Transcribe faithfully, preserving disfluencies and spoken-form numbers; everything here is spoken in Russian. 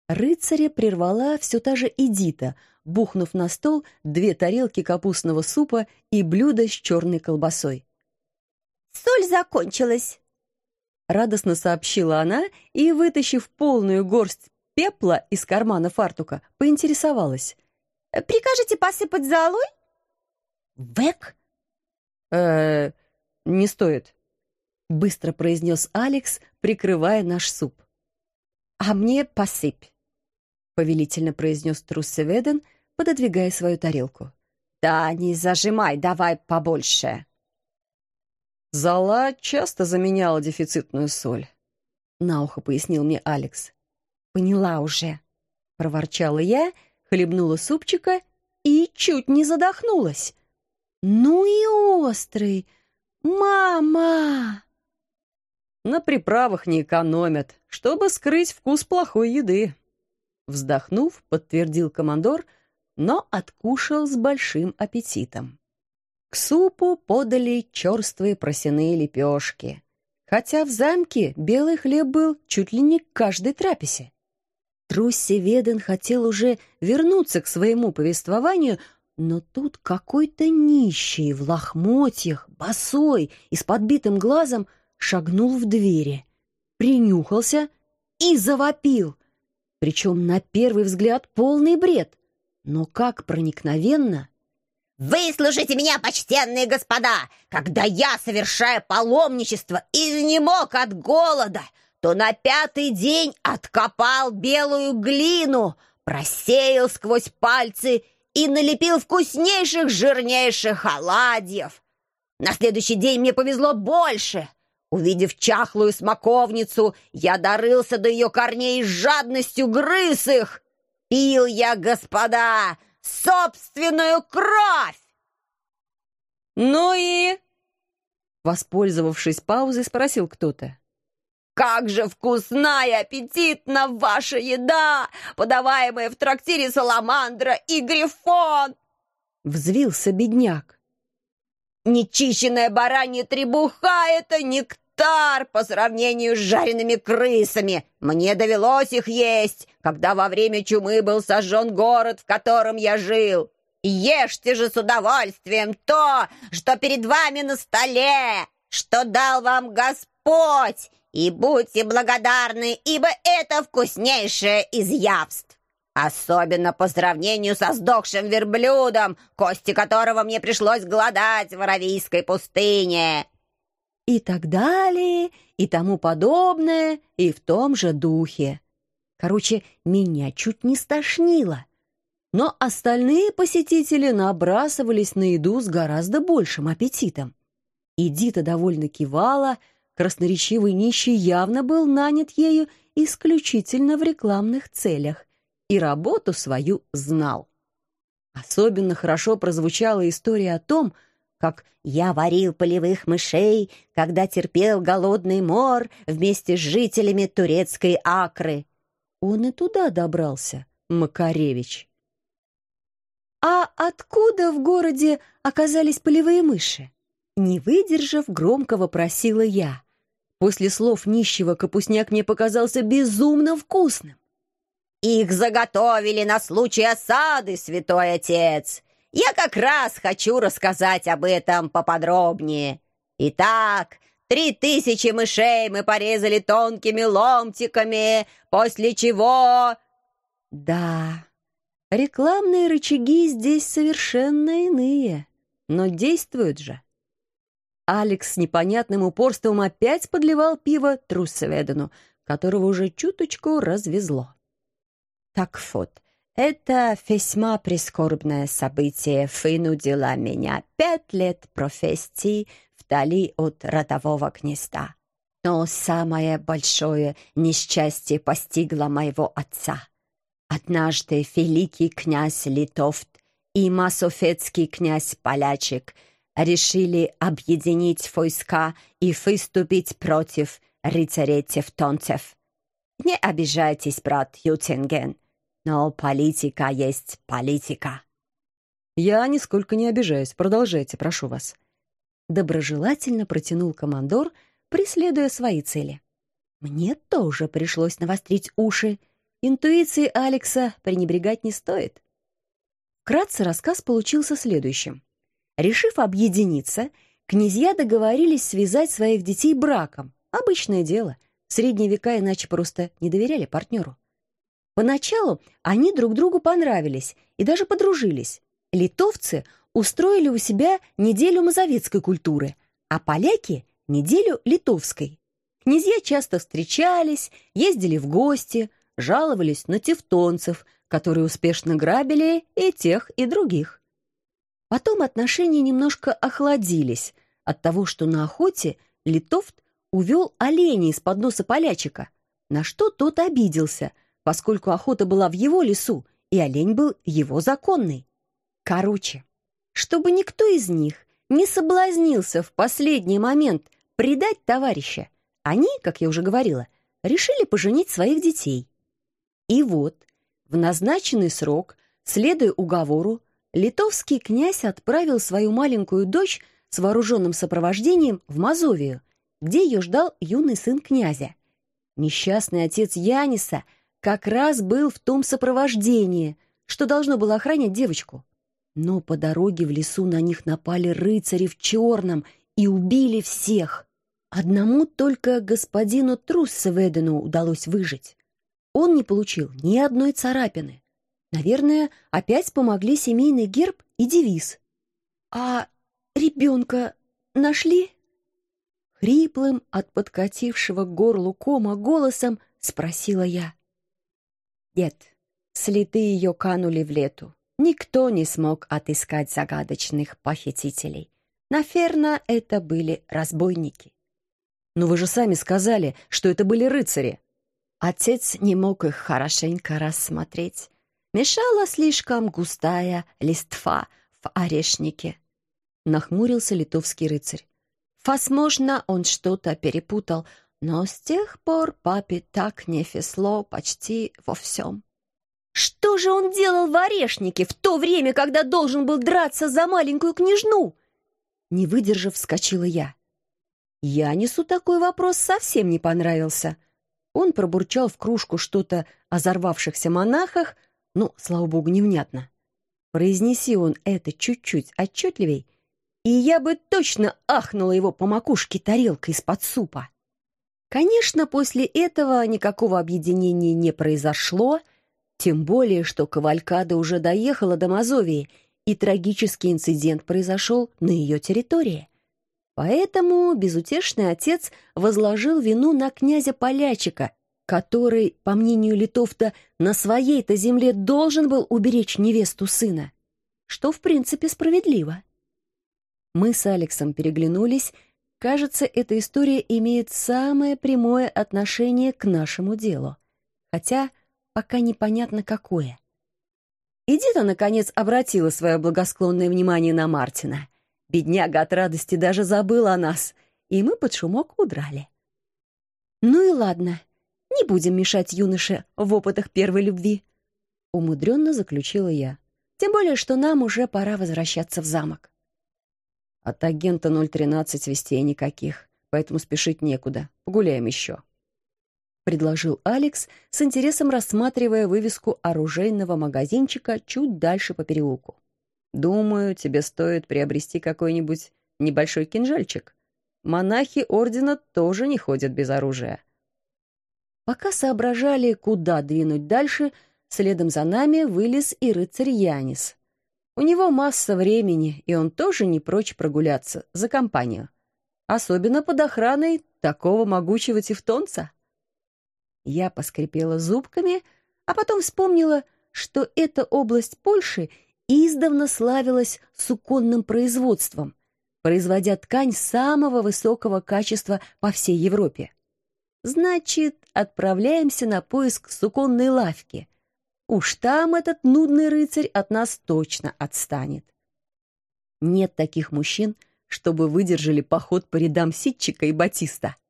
Рыцаря прервала все та же Эдита, бухнув на стол две тарелки капустного супа и блюдо с черной колбасой. «Соль закончилась», — радостно сообщила она и, вытащив полную горсть пепла из кармана фартука, поинтересовалась. «Прикажете посыпать золой?» «Век?» «Э-э, не стоит», — быстро произнес Алекс, прикрывая наш суп. «А мне посыпь», — повелительно произнес Труссеведен, пододвигая свою тарелку. «Да не зажимай, давай побольше». «Зола часто заменяла дефицитную соль», — на ухо пояснил мне Алекс. «Поняла уже», — проворчала я, хлебнула супчика и чуть не задохнулась. «Ну и острый! Мама!» «На приправах не экономят, чтобы скрыть вкус плохой еды», — вздохнув, подтвердил командор, но откушал с большим аппетитом. К супу подали черствые просяные лепешки, хотя в замке белый хлеб был чуть ли не к каждой трапезе. Труссеведен хотел уже вернуться к своему повествованию, но тут какой-то нищий в лохмотьях, босой и с подбитым глазом шагнул в двери, принюхался и завопил. Причем на первый взгляд полный бред, но как проникновенно. «Выслушайте меня, почтенные господа! Когда я, совершая паломничество, изнемог от голода, то на пятый день откопал белую глину, просеял сквозь пальцы и налепил вкуснейших жирнейших оладьев. На следующий день мне повезло больше. Увидев чахлую смоковницу, я дорылся до ее корней и с жадностью грыз их. Пил я, господа, собственную кровь!» «Ну и?» Воспользовавшись паузой, спросил кто-то. «Как же вкусна и аппетитна ваша еда, подаваемая в трактире «Саламандра» и «Грифон!» Взвился бедняк. «Нечищенная баранья требуха — это нектар по сравнению с жареными крысами. Мне довелось их есть, когда во время чумы был сожжен город, в котором я жил. Ешьте же с удовольствием то, что перед вами на столе, что дал вам Господь, и будьте благодарны, ибо это вкуснейшее из явств. Особенно по сравнению со сдохшим верблюдом, кости которого мне пришлось глодать в Аравийской пустыне». И так далее, и тому подобное, и в том же духе. Короче, меня чуть не стошнило. Но остальные посетители набрасывались на еду с гораздо большим аппетитом. Эдита довольно кивала, красноречивый нищий явно был нанят ею исключительно в рекламных целях и работу свою знал. Особенно хорошо прозвучала история о том, как «я варил полевых мышей, когда терпел голодный мор вместе с жителями турецкой Акры». Он и туда добрался, Макаревич. «А откуда в городе оказались полевые мыши?» Не выдержав, громко вопросила я. После слов нищего капустняк мне показался безумно вкусным. «Их заготовили на случай осады, святой отец. Я как раз хочу рассказать об этом поподробнее. Итак, три тысячи мышей мы порезали тонкими ломтиками, после чего...» Да, рекламные рычаги здесь совершенно иные, но действуют же. Алекс с непонятным упорством опять подливал пиво Труссеведену, которого уже чуточку развезло. «Так вот, это весьма прискорбное событие вынудило меня пять лет профессии вдали от родового гнезда. Но самое большое несчастье постигло моего отца. Однажды великий князь Литовт и масофетский князь Полячик решили объединить войска и выступить против рыцарей-тевтонцев. Не обижайтесь, брат Ютинген, но политика есть политика». «Я нисколько не обижаюсь. Продолжайте, прошу вас». Доброжелательно протянул командор, преследуя свои цели. Мне тоже пришлось навострить уши. Интуицией Алекса пренебрегать не стоит. Вкратце рассказ получился следующим. Решив объединиться, князья договорились связать своих детей браком. Обычное дело. В средние века иначе просто не доверяли партнеру. Поначалу они друг другу понравились и даже подружились. Литовцы устроили у себя неделю мазовецкой культуры, а поляки — неделю литовской. Князья часто встречались, ездили в гости, жаловались на тевтонцев, которые успешно грабили и тех, и других. Потом отношения немножко охладились от того, что на охоте Литовт увел оленя из-под носа полячика, на что тот обиделся, поскольку охота была в его лесу, и олень был его законный. Короче, чтобы никто из них не соблазнился в последний момент предать товарища, они, как я уже говорила, решили поженить своих детей. И вот, в назначенный срок, следуя уговору, литовский князь отправил свою маленькую дочь с вооруженным сопровождением в Мазовию, где ее ждал юный сын князя. Несчастный отец Яниса как раз был в том сопровождении, что должно было охранять девочку. Но по дороге в лесу на них напали рыцари в черном и убили всех. Одному только господину Труссеведену удалось выжить. Он не получил ни одной царапины. Наверное, опять помогли семейный герб и девиз. «А ребенка нашли?» Хриплым от подкатившего к горлу кома голосом спросила я. «Нет, следы ее канули в лету. Никто не смог отыскать загадочных похитителей. Наверное, это были разбойники». «Но вы же сами сказали, что это были рыцари». Отец не мог их хорошенько рассмотреть. Мешала слишком густая листва в орешнике. Нахмурился литовский рыцарь. Возможно, он что-то перепутал, но с тех пор папе так не везло почти во всем. Что же он делал в орешнике в то время, когда должен был драться за маленькую княжну? Не выдержав, вскочила я. Янису такой вопрос совсем не понравился. Он пробурчал в кружку что-то о взорвавшихся монахах, но, слава богу, невнятно. Произнеси он это чуть-чуть отчетливей, и я бы точно ахнула его по макушке тарелкой из-под супа. Конечно, после этого никакого объединения не произошло, тем более, что кавалькада уже доехала до Мазовии, и трагический инцидент произошел на ее территории. Поэтому безутешный отец возложил вину на князя Полячика, который, по мнению Литовта, на своей-то земле должен был уберечь невесту сына, что, в принципе, справедливо. Мы с Алексом переглянулись. Кажется, эта история имеет самое прямое отношение к нашему делу, хотя пока непонятно какое. Эдита, наконец, обратила свое благосклонное внимание на Мартина. Бедняга от радости даже забыл о нас, и мы под шумок удрали. Ну и ладно, не будем мешать юноше в опытах первой любви, умудренно заключила я. Тем более, что нам уже пора возвращаться в замок. От агента ноль тринадцать вестей никаких, поэтому спешить некуда. Погуляем еще. Предложил Алекс, с интересом рассматривая вывеску оружейного магазинчика чуть дальше по переулку. Думаю, тебе стоит приобрести какой-нибудь небольшой кинжальчик. Монахи ордена тоже не ходят без оружия. Пока соображали, куда двинуть дальше, следом за нами вылез и рыцарь Янис. У него масса времени, и он тоже не прочь прогуляться за компанию. Особенно под охраной такого могучего тевтонца. Я поскрипела зубками, а потом вспомнила, что эта область Польши издавна славилась суконным производством, производя ткань самого высокого качества по всей Европе. Значит, отправляемся на поиск суконной лавки. Уж там этот нудный рыцарь от нас точно отстанет. Нет таких мужчин, чтобы выдержали поход по рядам Ситчика и Батиста.